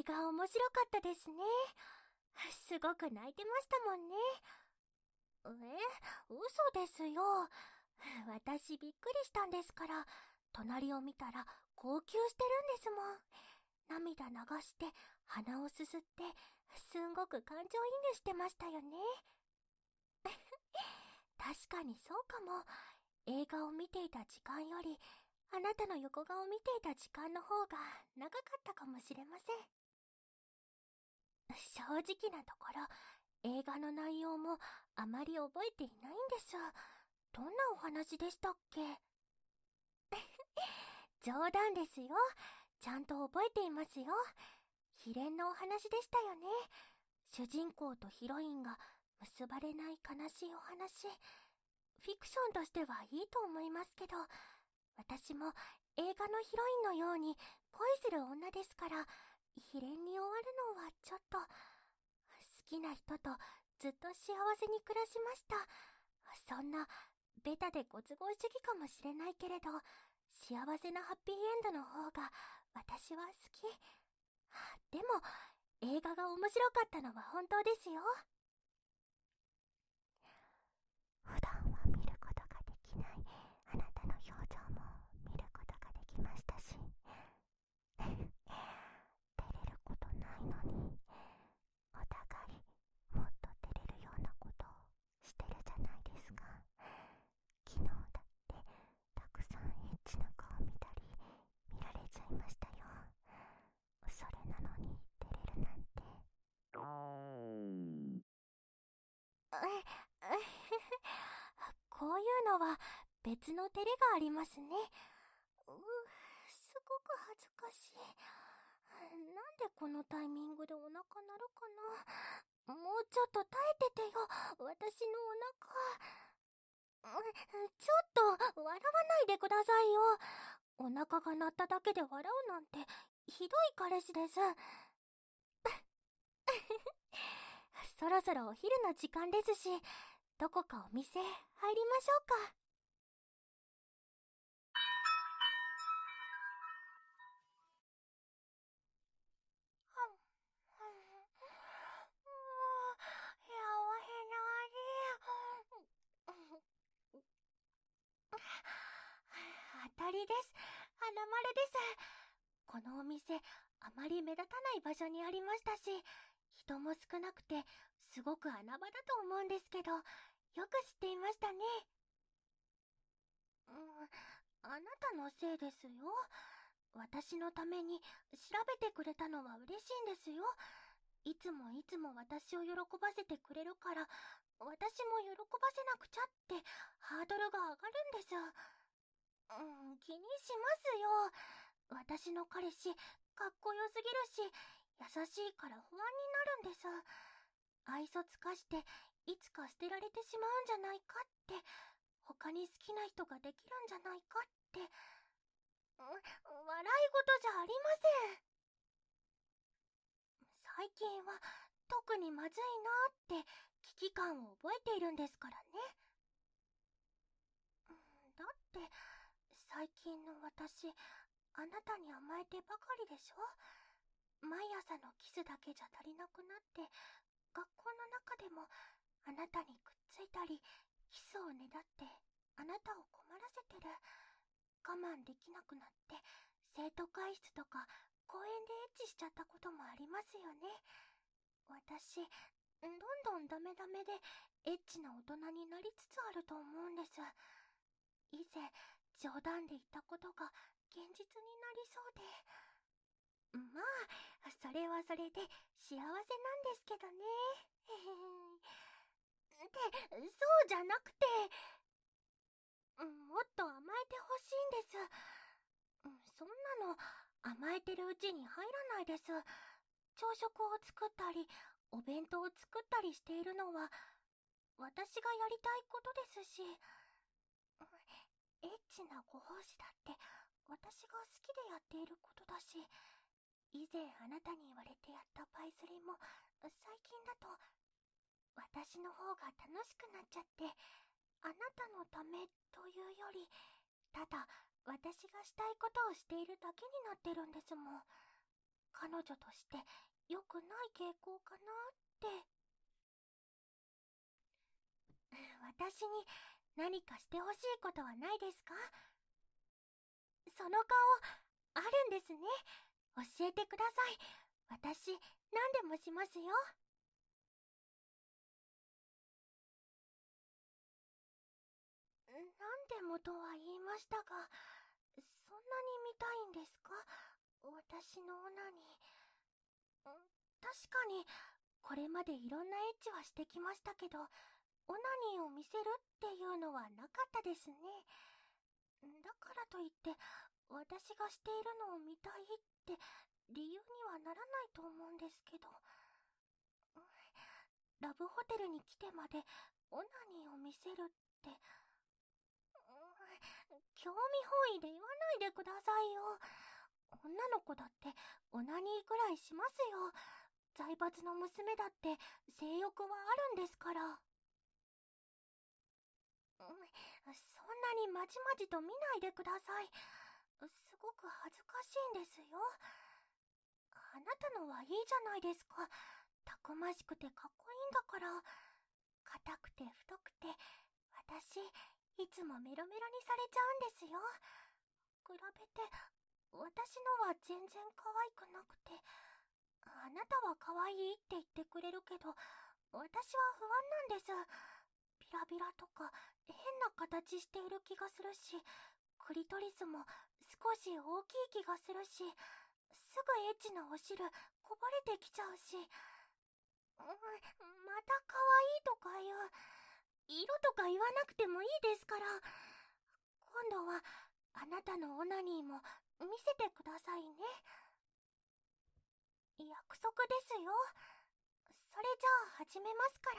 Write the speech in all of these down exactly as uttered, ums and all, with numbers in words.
映画面白かったですね。すごく泣いてましたもんね。え、嘘ですよ。私びっくりしたんですから、隣を見たら号泣してるんですもん。涙流して鼻をすすってすんごく感情移入してましたよね。確かにそうかも。映画を見ていた時間よりあなたの横顔を見ていた時間の方が長かったかもしれません。正直なところ、映画の内容もあまり覚えていないんです。どんなお話でしたっけ？冗談ですよ。ちゃんと覚えていますよ。悲恋のお話でしたよね。主人公とヒロインが結ばれない悲しいお話。フィクションとしてはいいと思いますけど、私も映画のヒロインのように恋する女ですから、悲恋に終わるのはちょっと。好きな人とずっと幸せに暮らしました。そんなベタでご都合主義かもしれないけれど、幸せなハッピーエンドの方が私は好き。でも映画が面白かったのは本当ですよ。 普段は見ることができないあなたの表情も見ることができましたし照れることないのに、お互いもっと照れるようなことをしてるじゃないですか。昨日だってたくさんエッチな顔見たり見られちゃいましたよ。それなのに照れるなんて。 こういうのは別の照れがありますね。うすごく恥ずかしい。なんでこのタイミングでお腹鳴るかな。もうちょっと耐えててよ、私のお腹。ちょっと笑わないでくださいよ。お腹が鳴っただけで笑うなんてひどい彼氏です。そろそろお昼の時間ですし、どこかお店入りましょうか。当たりです。花丸です。このお店、あまり目立たない場所にありましたし、人も少なくてすごく穴場だと思うんですけど、よく知っていましたね。うん、あなたのせいですよ。私のために調べてくれたのは嬉しいんですよ。いつもいつも私を喜ばせてくれるから、私も喜ばせなくちゃってハードルが上がるんです。うん、気にしますよ。私の彼氏、かっこよすぎるし、優しいから不安になるんです。愛想つかして、いつか捨てられてしまうんじゃないかって、他に好きな人ができるんじゃないかって、う笑い事じゃありません。最近は特にまずいなって危機感を覚えているんですからね。だって最近の私、あなたに甘えてばかりでしょ。毎朝のキスだけじゃ足りなくなって、学校の中でもあなたにくっついたりキスをねだってあなたを困らせてる。我慢できなくなって生徒会室とか公園でエッチしちゃったこともありますよね。私、どんどんダメダメでエッチな大人になりつつあると思うんです。以前冗談で言ったことが現実になりそうで。まあそれはそれで幸せなんですけどね。ってそうじゃなくて、もっと甘えてほしいんです。そんなの甘えてるうちに入らないです。朝食を作ったりお弁当を作ったりしているのは私がやりたいことですし、エッチなご奉仕だって私が好きでやっていることだし、以前あなたに言われてやったパイスリも最近だと私の方が楽しくなっちゃって、あなたのためというよりただ私がしたいことをしているだけになってるんですもん。 彼女として良くない傾向かなって。私に何かしてほしいことはないですか？その顔、あるんですね。教えてください。私、何でもしますよ。何でもとは言いましたが、そんなに見たいんですか？私のオナニー。確かに、これまでいろんなエッチはしてきましたけど、オナニーを見せるっていうのはなかったですね。だからといって、私がしているのを見たいって理由にはならないと思うんですけど。ラブホテルに来てまでオナニーを見せるって、興味本位で言わないでくださいよ。女の子だってオナニーぐらいしますよ。財閥の娘だって性欲はあるんですから。そんなにまじまじと見ないでください。すごく恥ずかしいんですよ。あなたのはいいじゃないですか。たくましくてかっこいいんだから。硬くて太くて、私いつもメロメロにされちゃうんですよ。比べて私のは全然可愛くなくて、あなたは可愛いって言ってくれるけど、私は不安なんです。ビラビラとか変な形している気がするし、クリトリスも少し大きい気がするし、すぐエッチなお汁こぼれてきちゃうし、うん、また可愛いとか言う。色とか言わなくてもいいですから。今度はあなたのオナニーも見せてくださいね。約束ですよ。それじゃあ始めますから。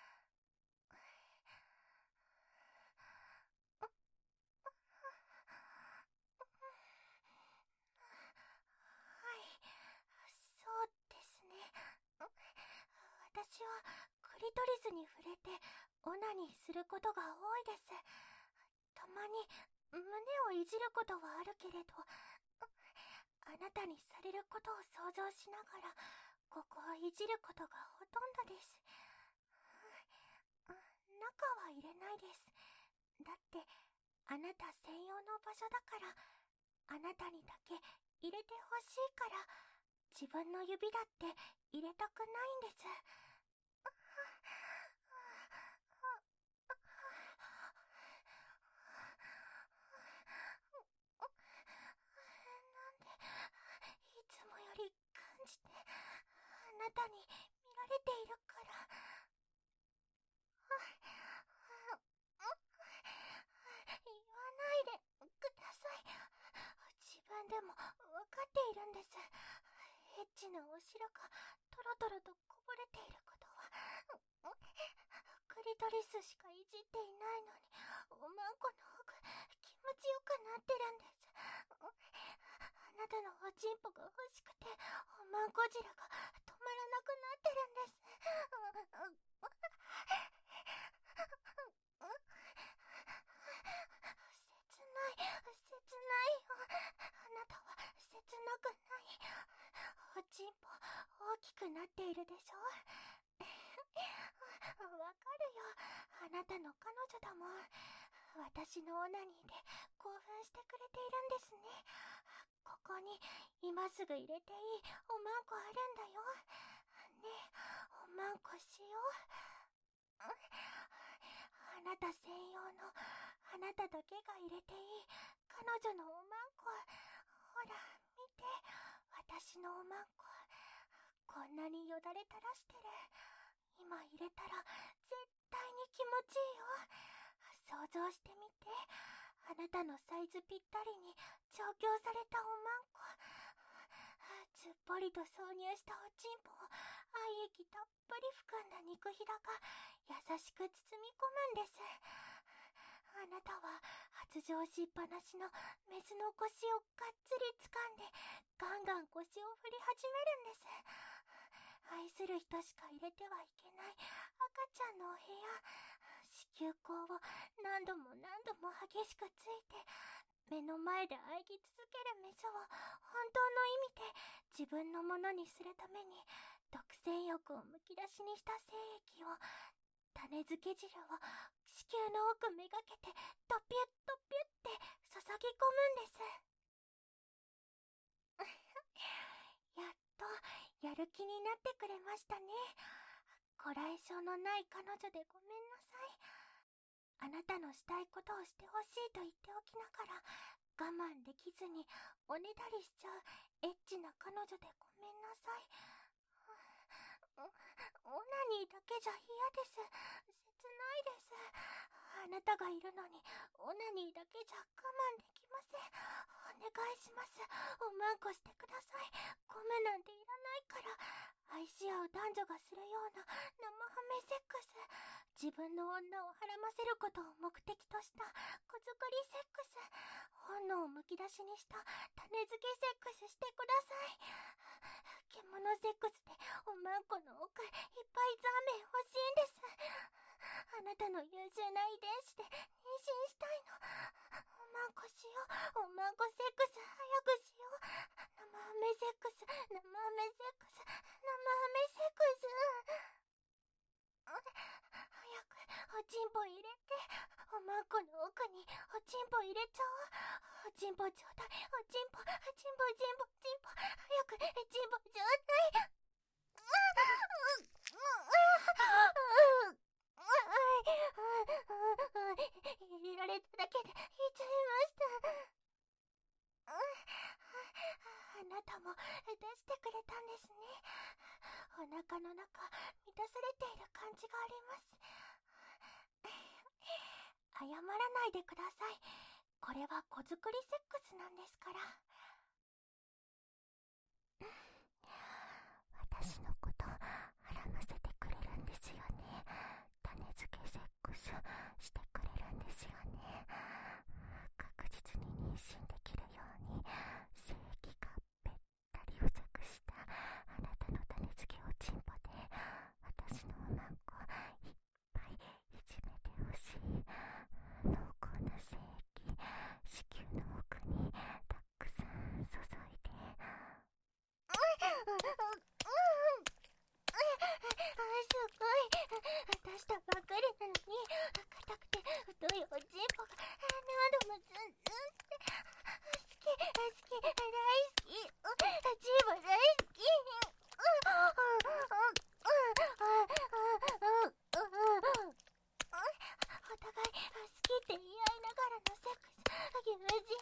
はい、そうですね。私はクリトリスに触れてオナニーすることが多いです。たまに胸をいじることはあるけれど、あなたにされることを想像しながらここをいじることがほとんどです。中は入れないです。だってあなた専用の場所だから、あなたにだけ入れてほしいから。自分の指だって入れたくないんです。なんでいつもより感じて、あなたに見られているから。言わないでください。自分でも分かっているんです。エッチなお汁がトロトロとこぼれていることは。クリトリスしかいじっていないのに、おまんこの奥気持ちよくなってるんです。あなたのおちんぽが欲しくて、おまんこ汁が止まらなくなってるんです。切ない、切ないよ。あなたは切なくない。おちんぽ大きくなっているでしょ。わかるよ。あなたの彼女だもん。私のオナニーで興奮してくれているんですね。ここに今すぐ入れていいおまんこあるんだよ。ねえ、おまんこしよう。あなた専用の、あなただけが入れていい彼女のおまんこ。ほら見て、私のおまんここんなによだれ垂らしてる。今入れたら絶対に気持ちいいよ。想像してみて。あなたのサイズぴったりに調教されたおまんこ。ずっぽりと挿入したおちんぽを愛液たっぷり含んだ肉ひだが優しく包み込むんです。あなたは発情しっぱなしのメスの腰をがっつり掴んでガンガン腰を振り始めるんです。愛する人しか入れてはいけない赤ちゃんのお部屋。子宮口を何度も何度も激しくついて、 目の前で喘ぎ続けるメスを本当の意味で自分のものにするために独占欲をむき出しにした精液を、種付け汁を子宮の奥めがけてトピュットピュって注ぎ込むんです。やっとやる気になってくれましたね。ご来渉のない彼女でごめんなさい。あなたのしたいことをしてほしいと言っておきながら我慢できずにおねだりしちゃうエッチな彼女でごめんなさい。オナニーだけじゃ嫌です。切ないです。あなたがいるのにオナニーだけじゃ我慢できません。お願いします。おまんこしてください。ゴムなんていらないから。愛し合う男女がするような生ハメセックス。自分の女をはらませることを目的とした子作りセックス。本能をむき出しにした種付けセックスしてください。獣セックスでおまんこの奥いっぱいザーメン欲しいんです。あなたの優秀な遺伝子で妊娠したいの。おまんこしよう。おまんこセックス早くしよう。生ハメセックス、生ハメセックス、生ハメセックス。早くおちんぽ入れて。おまんこの奥におちんぽ入れちゃおう。おちんぽちょうだい。おちんぽ、おちんぽ、ちんぽ、ちんぽ。早くちんぽちょうだい。入れられただけで言っちゃいました。あなたも出してくれたんですね。お腹の中満たされている感じがあります。謝らないでください。これは子作りセックスなんですから。 私のことはらませてくれるんですよね。種付けセックスしてくれるんですよね。確実に妊娠できるように精液がべったり付着したあなたの種付けおちんぽで私のおまんこいっぱいいじめてほしい。濃厚な精液子宮の奥にたくさん注いで。 すごい。出したばっかりなのに硬くて太いおちんぽが何度もズンズンって好き好き大好き。チーボ大好き。お互い好きって言い合いながらのセックス友人。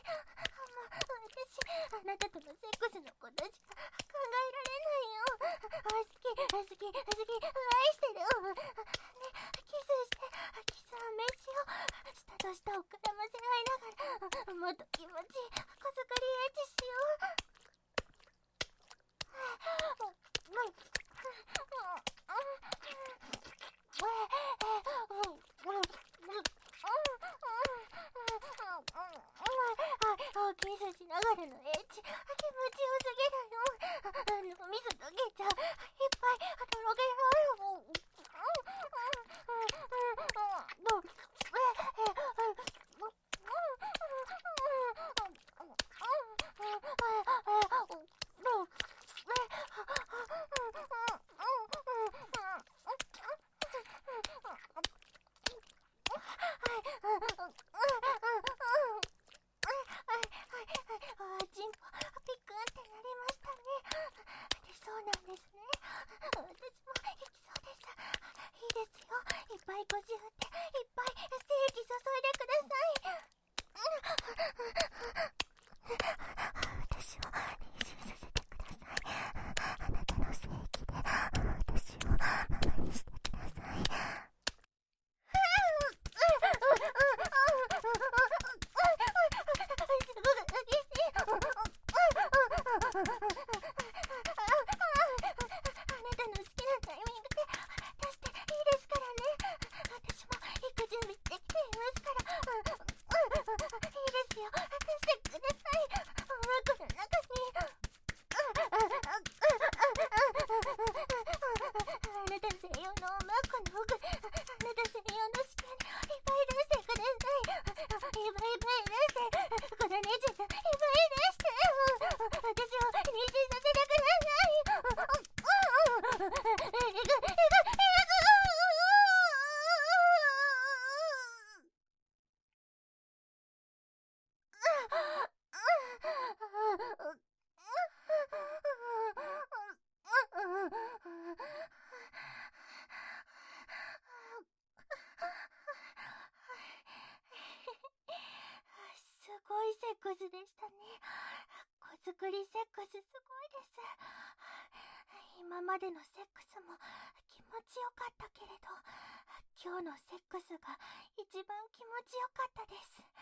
私あなたとのセックスのことしか考えられないよ。好き好き好き愛してる。ね、キスしてキスアメしよう。舌と舌を絡ませ合いながらもっと気持ちいい子作りエッチしよう。キスしながらのエッチ気持ちよすぎるよ。水溶けちゃう。いっぱいとろけよう。私もクスでしたね。子作りセックスすごいです。今までのセックスも気持ちよかったけれど、今日のセックスが一番気持ちよかったです。